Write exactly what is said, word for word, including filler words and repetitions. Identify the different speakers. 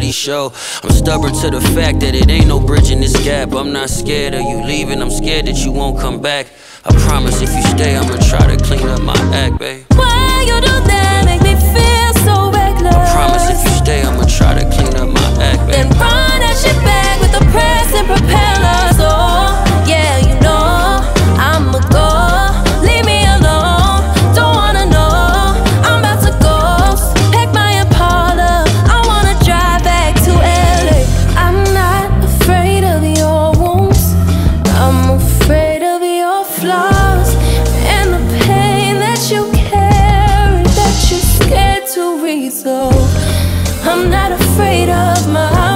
Speaker 1: really show. I'm stubborn to the fact that it ain't no bridging this gap. I'm not scared of you leaving, I'm scared that you won't come back. I promise if you stay, I'ma try to clean up my act, babe.
Speaker 2: Why you do that, make me feel so reckless.
Speaker 1: I promise if you stay, I'ma try to clean up my act, babe.
Speaker 2: Then run that shit back with the press and propellers. Oh, yeah, you know I'ma go. Leave me alone, don't wanna know. I'm about to go, pack my Impala. I wanna drive back to L A. I'm not afraid of your wounds, I'm afraid of your flaws and the pain that you carry, that you're scared to resolve. I'm not afraid of my